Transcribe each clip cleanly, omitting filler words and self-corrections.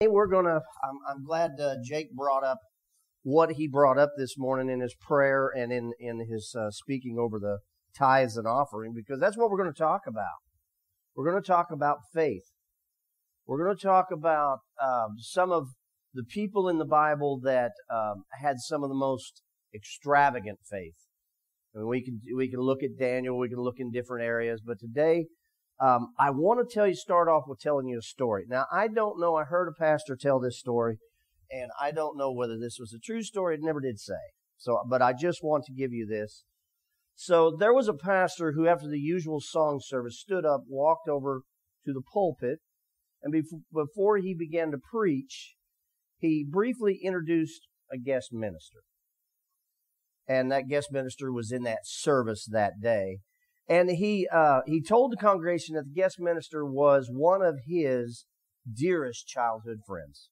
I'm glad Jake brought up what he brought up this morning in his prayer and in his speaking over the tithes and offering, because that's what we're going to talk about. We're going to talk about faith. We're going to talk about some of the people in the Bible that had some of the most extravagant faith. I mean, we can look at Daniel, we can look in different areas, but today I want to start off with telling you a story. Now, I don't know, I heard a pastor tell this story, and I don't know whether this was a true story. It never did say. But I just want to give you this. So there was a pastor who, after the usual song service, stood up, walked over to the pulpit, and before he began to preach, he briefly introduced a guest minister. And that guest minister was in that service that day. And he told the congregation that the guest minister was one of his dearest childhood friends,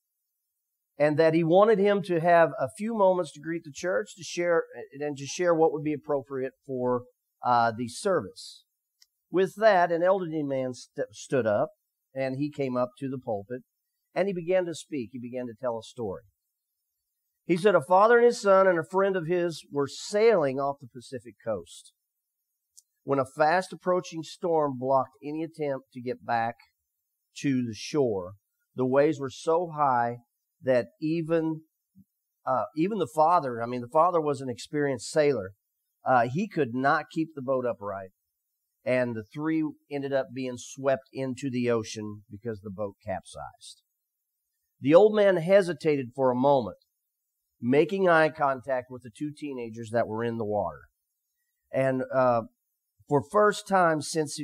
and that he wanted him to have a few moments to greet the church, to share what would be appropriate for the service. With that, an elderly man stood up, and he came up to the pulpit, and he began to speak. He began to tell a story. He said a father and his son and a friend of his were sailing off the Pacific coast when a fast approaching storm blocked any attempt to get back to the shore. The waves were so high that even the father was an experienced sailor, he could not keep the boat upright. And the three ended up being swept into the ocean because the boat capsized. The old man hesitated for a moment, making eye contact with the two teenagers that were in the water. And for first time since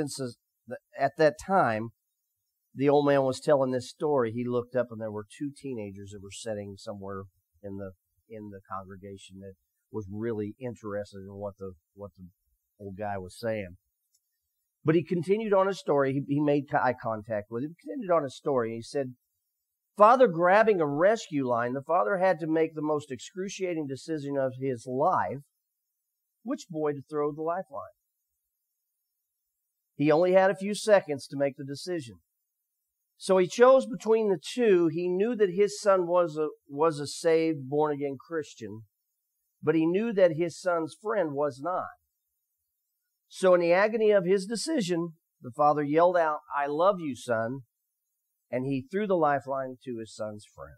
at that time, the old man was telling this story, he looked up and there were two teenagers that were sitting somewhere in the congregation that was really interested in what the old guy was saying. But he continued on his story. He made eye contact with him. He continued on his story. He said, "Father grabbing a rescue line, the father had to make the most excruciating decision of his life, which boy to throw the lifeline. He only had a few seconds to make the decision. So he chose between the two. He knew that his son was a saved, born-again Christian, but he knew that his son's friend was not. So in the agony of his decision, the father yelled out, 'I love you, son,' and he threw the lifeline to his son's friend.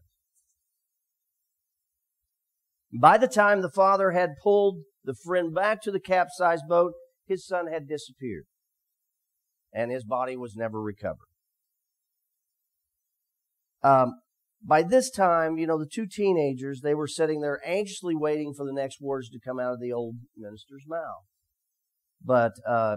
By the time the father had pulled the friend back to the capsized boat, his son had disappeared, and his body was never recovered." By this time, the two teenagers, they were sitting there anxiously waiting for the next words to come out of the old minister's mouth. But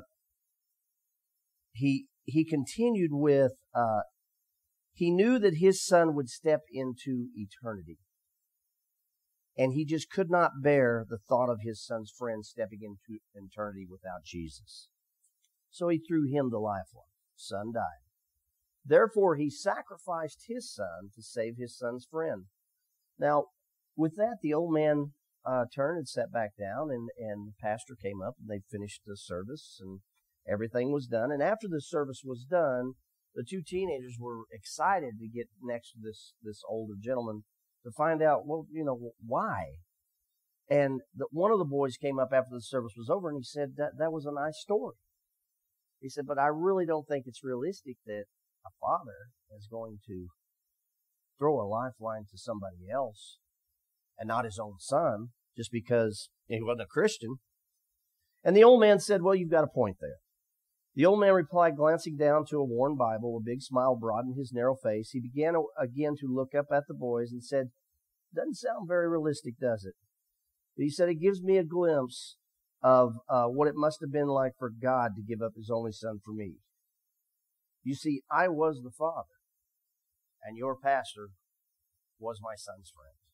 he continued with, he knew that his son would step into eternity. And he just could not bear the thought of his son's friend stepping into eternity without Jesus. So he threw him the lifeline. Son died. Therefore, he sacrificed his son to save his son's friend. Now, with that, the old man turned and sat back down, and the pastor came up, and they finished the service, and everything was done. And after the service was done, the two teenagers were excited to get next to this older gentleman to find out, why. And one of the boys came up after the service was over, and he said, that was a nice story. He said, but I really don't think it's realistic that a father is going to throw a lifeline to somebody else and not his own son just because he wasn't a Christian. And the old man said, well, you've got a point there. The old man replied, glancing down to a worn Bible, a big smile broadened his narrow face. He began again to look up at the boys and said, doesn't sound very realistic, does it? But he said, it gives me a glimpse of what it must have been like for God to give up his only son for me. You see, I was the father, and your pastor was my son's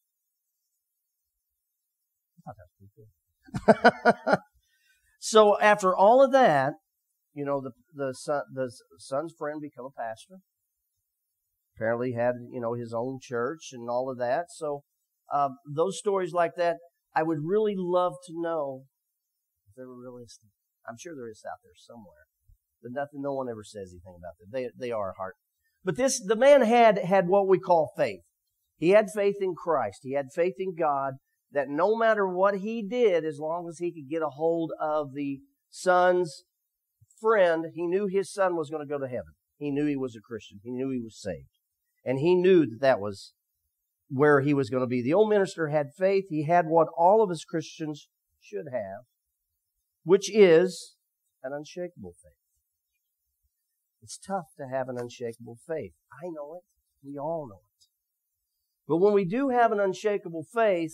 friend. I thought that was pretty good. So after all of that, the son's friend became a pastor. Apparently had, his own church and all of that. So those stories like that, I would really love to know if they were realistic. I'm sure there is out there somewhere. But no one ever says anything about that. They are heart. But the man had what we call faith. He had faith in Christ. He had faith in God that no matter what he did, as long as he could get a hold of the son's friend, he knew his son was going to go to heaven. He knew he was a Christian. He knew he was saved. And he knew that was where he was going to be. The old minister had faith. He had what all of us Christians should have, which is an unshakable faith. It's tough to have an unshakable faith. I know it. We all know it. But when we do have an unshakable faith,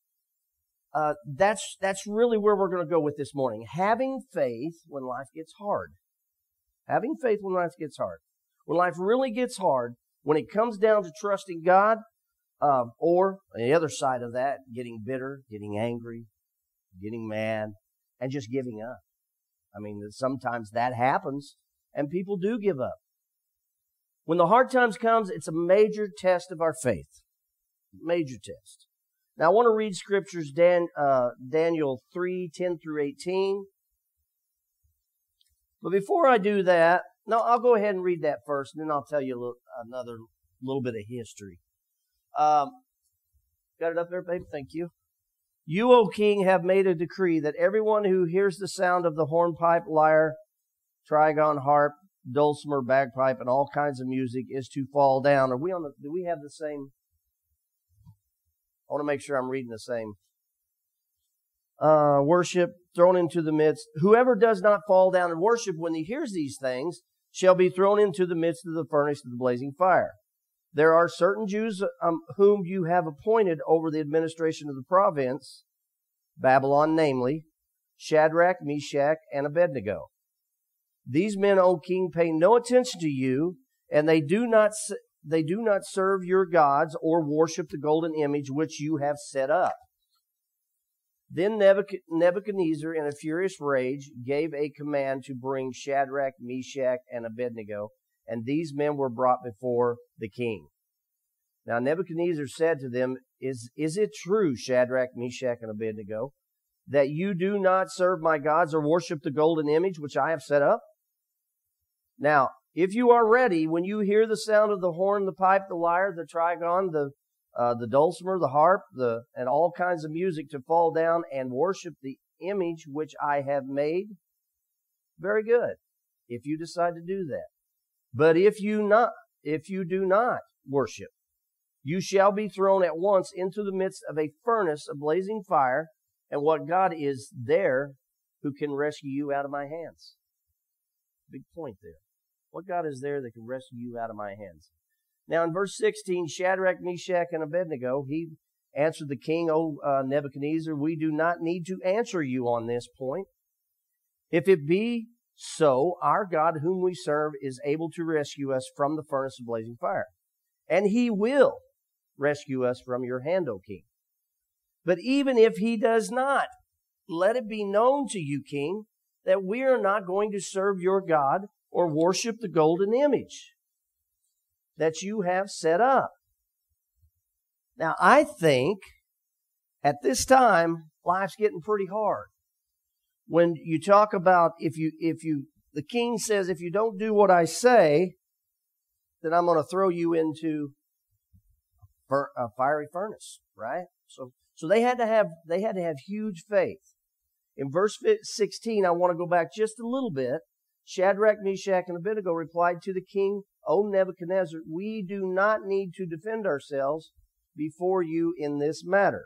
that's really where we're going to go with this morning. Having faith when life gets hard. Having faith when life gets hard. When life really gets hard, when it comes down to trusting God, or on the other side of that, getting bitter, getting angry, getting mad, and just giving up. I mean, sometimes that happens, and people do give up. When the hard times comes, it's a major test of our faith. Major test. Now, I want to read scriptures, Daniel 3:10 through 18. But before I do that, no, I'll go ahead and read that first, and then I'll tell you another little bit of history. Got it up there, babe? Thank you. You, O king, have made a decree that everyone who hears the sound of the hornpipe, lyre, trigon, harp, dulcimer, bagpipe, and all kinds of music is to fall down. Do we have the same? I want to make sure I'm reading the same. Worship thrown into the midst. Whoever does not fall down and worship when he hears these things shall be thrown into the midst of the furnace of the blazing fire. There are certain Jews whom you have appointed over the administration of the province, Babylon namely, Shadrach, Meshach, and Abednego. These men, O king, pay no attention to you, and they do not serve your gods or worship the golden image which you have set up. Then Nebuchadnezzar, in a furious rage, gave a command to bring Shadrach, Meshach, and Abednego, and these men were brought before the king. Now Nebuchadnezzar said to them, Is it true, Shadrach, Meshach, and Abednego, that you do not serve my gods or worship the golden image which I have set up? Now, if you are ready, when you hear the sound of the horn, the pipe, the lyre, the trigon, the dulcimer, the harp, and all kinds of music, to fall down and worship the image which I have made, very good, if you decide to do that. But if you do not worship, you shall be thrown at once into the midst of a furnace of blazing fire, and what God is there who can rescue you out of my hands? Big point there. What God is there that can rescue you out of my hands? Now in verse 16, Shadrach, Meshach, and Abednego, he answered the king, O Nebuchadnezzar, we do not need to answer you on this point. If it be so, our God whom we serve is able to rescue us from the furnace of blazing fire. And he will rescue us from your hand, O king. But even if he does not, let it be known to you, king, that we are not going to serve your God or worship the golden image that you have set up. Now, I think at this time, life's getting pretty hard. When you talk about the king says, if you don't do what I say, then I'm going to throw you into a fiery furnace, right? So they had to have huge faith. In verse 16, I want to go back just a little bit. Shadrach, Meshach, and Abednego replied to the king, O Nebuchadnezzar, we do not need to defend ourselves before you in this matter.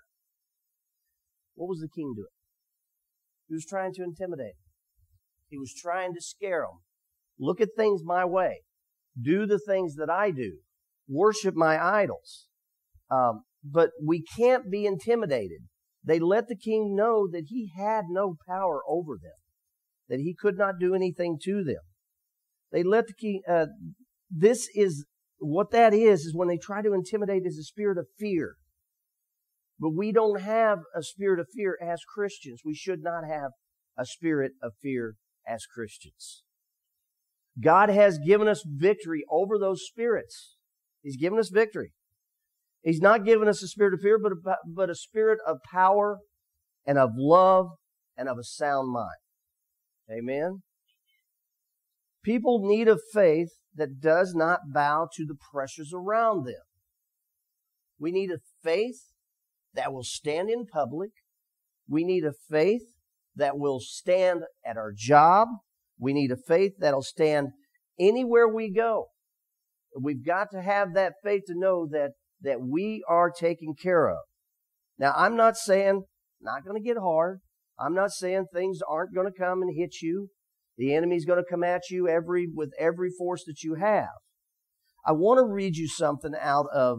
What was the king doing? He was trying to intimidate. He was trying to scare them. Look at things my way. Do the things that I do. Worship my idols. But we can't be intimidated. They let the king know that he had no power over them, that he could not do anything to them. They let the king, this is, what that is when they try to intimidate is a spirit of fear. But we don't have a spirit of fear as Christians. We should not have a spirit of fear as Christians. God has given us victory over those spirits. He's given us victory. He's not given us a spirit of fear, but a spirit of power and of love and of a sound mind. Amen? People need of faith that does not bow to the pressures around them. We need a faith that will stand in public. We need a faith that will stand at our job. We need a faith that'll stand anywhere we go. We've got to have that faith to know that we are taken care of. Now, I'm not saying not going to get hard. I'm not saying things aren't going to come and hit you. The enemy's going to come at you with every force that you have. I want to read you something out of,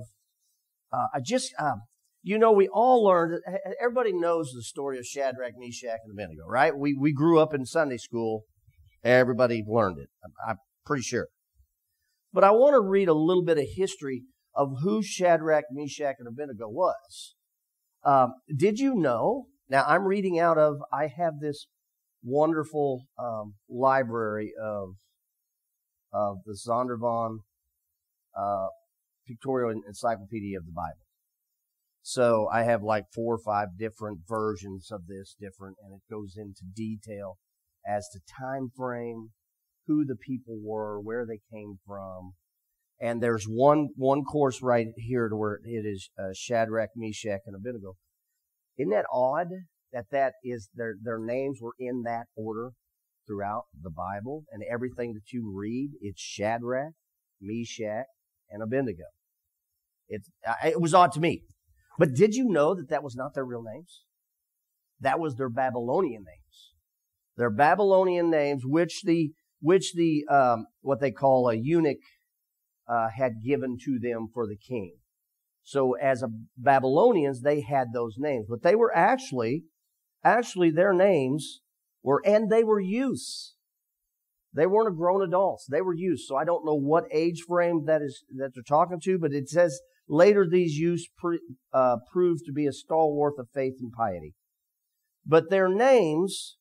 we all learned, everybody knows the story of Shadrach, Meshach, and Abednego, right? We grew up in Sunday school. Everybody learned it. I'm pretty sure. But I want to read a little bit of history of who Shadrach, Meshach, and Abednego was. Did you know? Now, I'm reading out of, I have this wonderful library of the Zondervan Pictorial Encyclopedia of the Bible. So I have like 4 or 5 different versions of this and it goes into detail as to time frame, who the people were, where they came from. And there's one course right here to where it is Shadrach, Meshach, and Abednego. Isn't that odd that is their names were in that order throughout the Bible, and everything that you read, it's Shadrach, Meshach, and Abednego. It was odd to me. But did you know that was not their real names? That was their Babylonian names. Their Babylonian names, which the what they call a eunuch had given to them for the king. So as Babylonians, they had those names, but they were actually their names were, and they were youths. They weren't grown adults. They were youths. So I don't know what age frame that they're talking to, but it says later these youths proved to be a stalwart of faith and piety. But their names,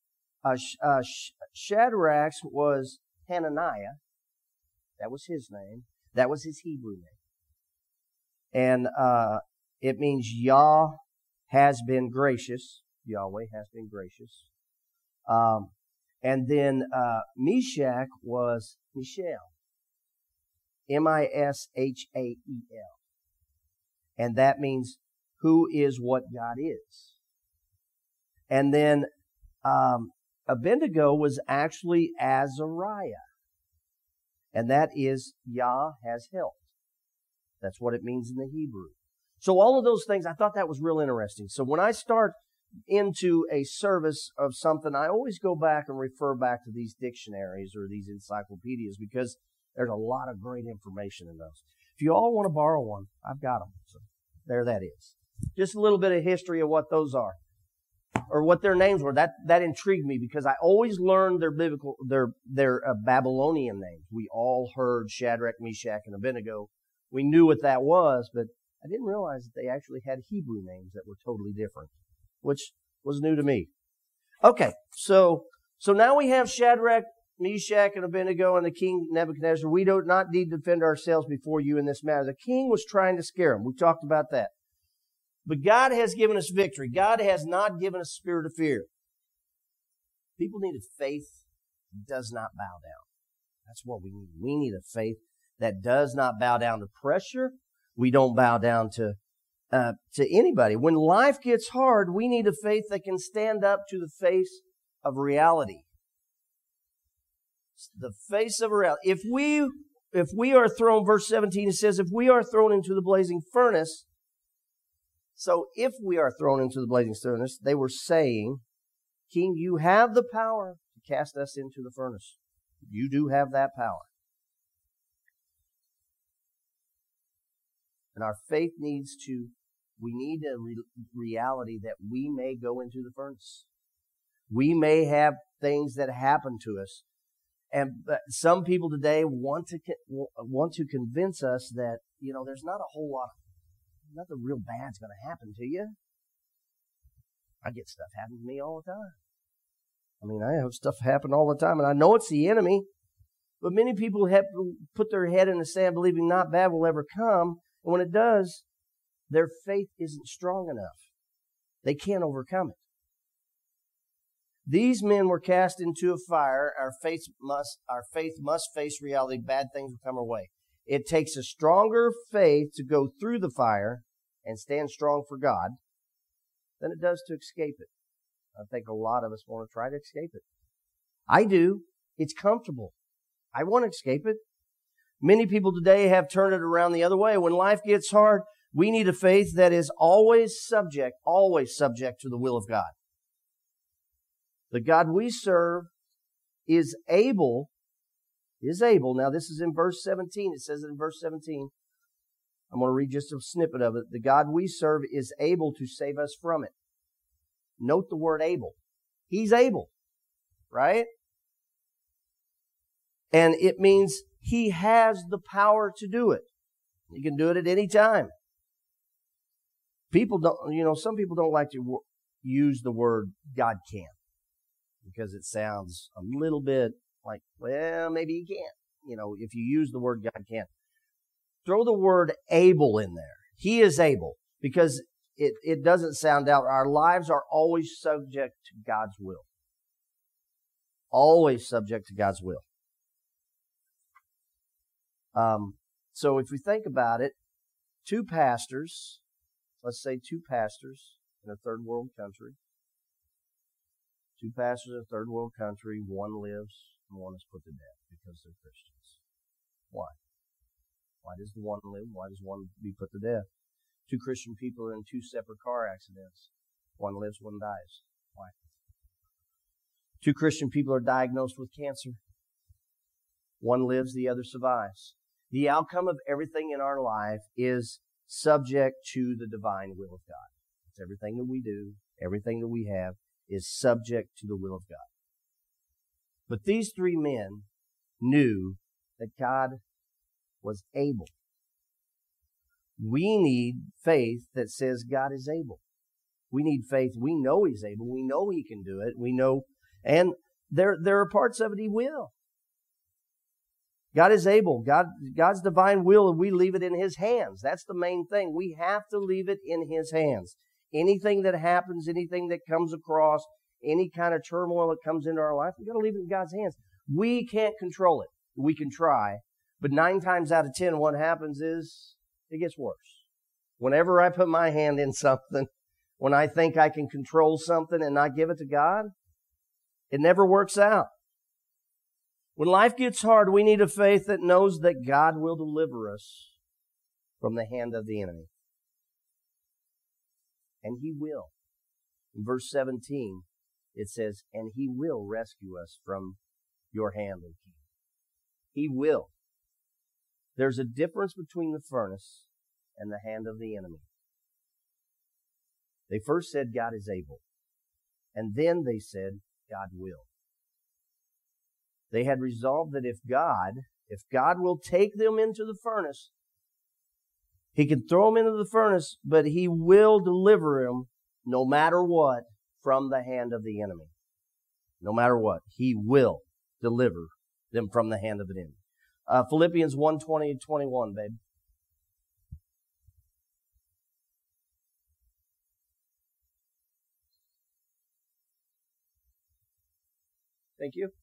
Shadrach's was Hananiah. That was his name. That was his Hebrew name. And it means Yah has been gracious. Yahweh has been gracious. And then Meshach was Mishael. Mishhael. And that means who is what God is. And then Abednego was actually Azariah. And that is Yah has helped. That's what it means in the Hebrew. So all of those things, I thought that was real interesting. So when I start into a service of something, I always go back and refer back to these dictionaries or these encyclopedias because there's a lot of great information in those. If you all want to borrow one, I've got them. So there that is. Just a little bit of history of what those are or what their names were. That intrigued me because I always learned their Babylonian names. We all heard Shadrach, Meshach, and Abednego. We knew what that was, but I didn't realize that they actually had Hebrew names that were totally different, which was new to me. Okay, so now we have Shadrach, Meshach, and Abednego and the king Nebuchadnezzar. We do not need to defend ourselves before you in this matter. The king was trying to scare him. We talked about that. But God has given us victory. God has not given us a spirit of fear. People need a faith that does not bow down. That's what we need. We need a faith that does not bow down to pressure. We don't bow down to anybody. When life gets hard, we need a faith that can stand up to the face of reality. The face of reality. If we are thrown, verse 17, it says, if we are thrown into the blazing furnace. So if we are thrown into the blazing furnace, they were saying, King, you have the power to cast us into the furnace. You do have that power. And our faith we need a reality that we may go into the furnace. We may have things that happen to us. And some people today want to convince us that, there's not a whole lot, nothing real bad's going to happen to you. I get stuff happen to me all the time. I mean, I have stuff happen all the time, and I know it's the enemy. But many people have put their head in the sand believing not bad will ever come. And when it does, their faith isn't strong enough. They can't overcome it. These men were cast into a fire. Our faith must face reality. Bad things will come our way. It takes a stronger faith to go through the fire and stand strong for God than it does to escape it. I think a lot of us want to try to escape it. I do. It's comfortable. I want to escape it. Many people today have turned it around the other way. When life gets hard, we need a faith that is always subject to the will of God. The God we serve is able. Now this is in verse 17. It says it in verse 17. I'm going to read just a snippet of it. The God we serve is able to save us from it. Note the word able. He's able, right? And it means He has the power to do it. He can do it at any time. Some people don't like to use the word God can, because it sounds a little bit like, well, maybe He can't. If you use the word God can. Throw the word able in there. He is able, because it doesn't sound out. Our lives are always subject to God's will. Always subject to God's will. So if we think about it, let's say two pastors in a third world country. Two pastors in a third world country, one lives and one is put to death because they're Christians. Why? Why does the one live? Why does one be put to death? Two Christian people are in two separate car accidents. One lives, one dies. Why? Two Christian people are diagnosed with cancer. One lives, the other survives. The outcome of everything in our life is subject to the divine will of God. It's everything that we do, everything that we have is subject to the will of God. But these three men knew that God was able. We need faith that says God is able. We need faith. We know He's able. We know He can do it. We know, and there are parts of it He will. God is able. God's divine will, and we leave it in His hands. That's the main thing. We have to leave it in His hands. Anything that happens, anything that comes across, any kind of turmoil that comes into our life, we've got to leave it in God's hands. We can't control it. We can try. But 9 times out of 10, what happens is it gets worse. Whenever I put my hand in something, when I think I can control something and not give it to God, it never works out. When life gets hard, we need a faith that knows that God will deliver us from the hand of the enemy. And He will. In verse 17, it says, and He will rescue us from your hand, O King. He will. There's a difference between the furnace and the hand of the enemy. They first said God is able. And then they said God will. They had resolved that if God will take them into the furnace, He can throw them into the furnace, but He will deliver them no matter what from the hand of the enemy. No matter what, He will deliver them from the hand of the enemy. Philippians 1:20-21, babe. Thank you.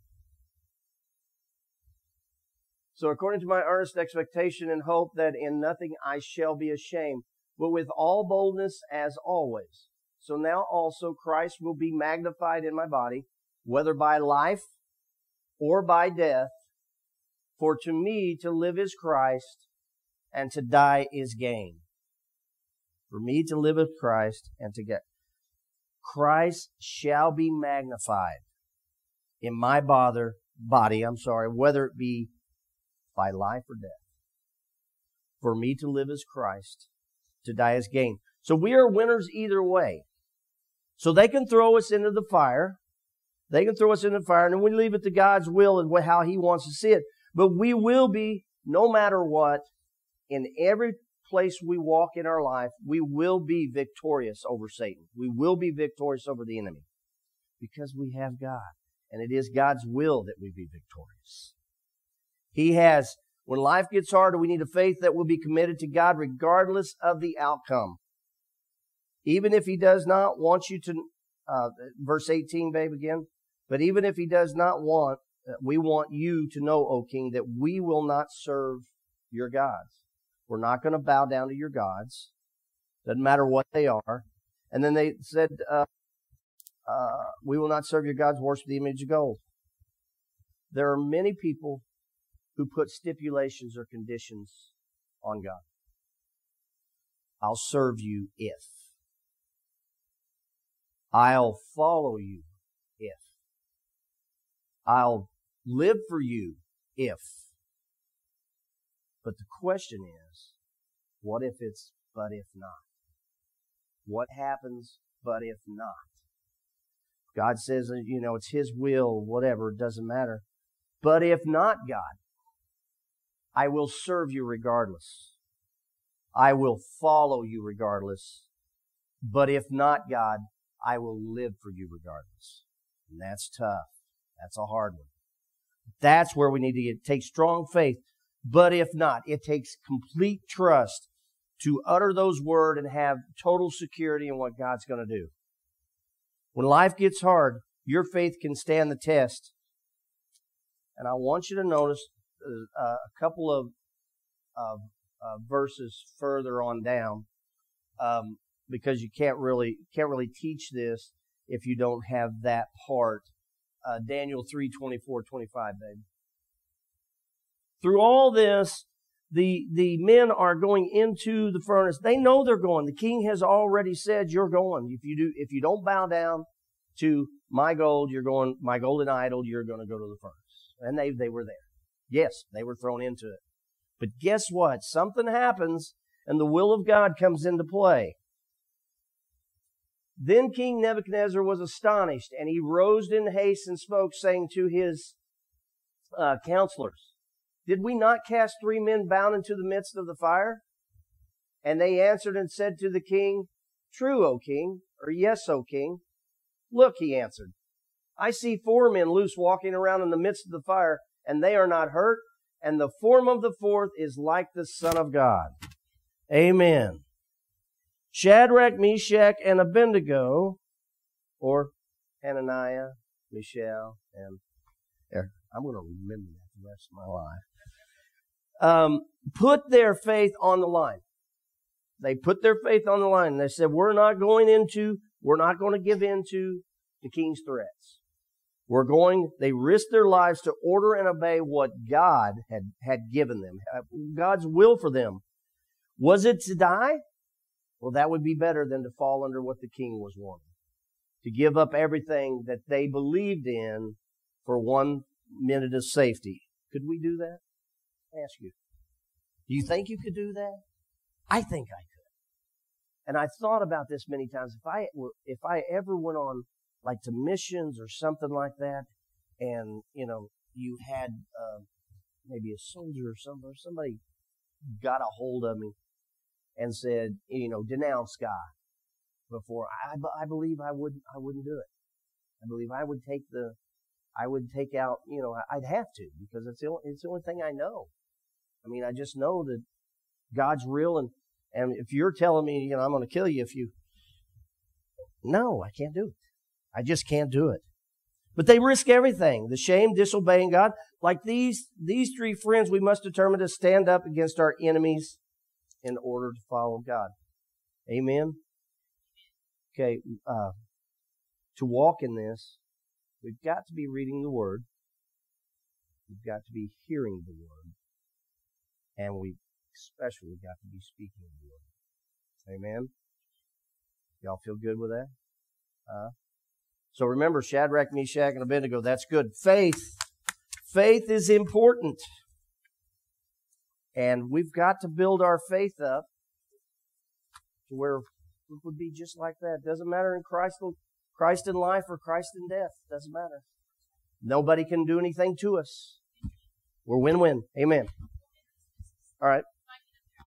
So according to my earnest expectation and hope that in nothing I shall be ashamed, but with all boldness as always. So now also Christ will be magnified in my body, whether by life or by death. For to me to live is Christ, and to die is gain. For me to live is Christ, and to get. Christ shall be magnified in my body, whether it be by life or death. For me to live is Christ, to die is gain. So we are winners either way. So they can throw us into the fire. They can throw us into the fire, and then we leave it to God's will and how He wants to see it. But we will be, no matter what, in every place we walk in our life, we will be victorious over Satan. We will be victorious over the enemy. Because we have God. And it is God's will that we be victorious. He has, when life gets harder, we need a faith that will be committed to God regardless of the outcome. Even if He does not want you to verse 18, babe, again. But even if he does not want, we want you to know, O king, that we will not serve your gods. We're not going to bow down to your gods. Doesn't matter what they are. And then they said, we will not serve your gods, worship the image of gold. There are many people who put stipulations or conditions on God. I'll serve you if. I'll follow you if. I'll live for you if. But the question is, what if it's but if not? What happens but if not? God says, it's His will, whatever, it doesn't matter. But if not, God, I will serve you regardless. I will follow you regardless. But if not, God, I will live for you regardless. And that's tough. That's a hard one. That's where we need to take strong faith. But if not, it takes complete trust to utter those words and have total security in what God's going to do. When life gets hard, your faith can stand the test. And I want you to notice a couple of verses further on down, because you can't really teach this if you don't have that part. Daniel 3:24-25, babe. Through all this, the men are going into the furnace. They know they're going. The king has already said, you're going. If you don't bow down to my gold, you're going, my golden idol, you're going to go to the furnace. And they were there. Yes, they were thrown into it. But guess what? Something happens and the will of God comes into play. Then King Nebuchadnezzar was astonished, and he rose in haste and spoke, saying to his counselors, did we not cast 3 men bound into the midst of the fire? And they answered and said to the king, true, O king, or yes, O king. Look, he answered, I see 4 men loose walking around in the midst of the fire, and they are not hurt, and the form of the 4th is like the Son of God. Amen. Shadrach, Meshach, and Abednego, or Hananiah, Mishael, and I'm going to remember that the rest of my life. Put their faith on the line. They put their faith on the line. They said, we're not going to give in to the king's threats. They risked their lives to order and obey what God had given them, God's will for them. Was it to die? Well, that would be better than to fall under what the king was wanting. To give up everything that they believed in for 1 minute of safety. Could we do that? I ask you. Do you think you could do that? I think I could. And I thought about this many times. If I ever went on like to missions or something like that, and you had maybe a soldier or somebody got a hold of me and said, denounce God before I believe I wouldn't do it. I believe I would take out, I'd have to, because it's the only thing I know. I mean, I just know that God's real, and if you're telling me, I'm going to kill you no, I can't do it. I just can't do it. But they risk everything. The shame, disobeying God. Like these 3 friends, we must determine to stand up against our enemies in order to follow God. Amen? Okay, to walk in this, we've got to be reading the Word. We've got to be hearing the Word. And we especially got to be speaking the Word. Amen? Y'all feel good with that? So remember, Shadrach, Meshach, and Abednego, that's good. Faith is important. And we've got to build our faith up to where it would be just like that. Doesn't matter in Christ in life or Christ in death. Doesn't matter. Nobody can do anything to us. We're win-win. Amen. All right.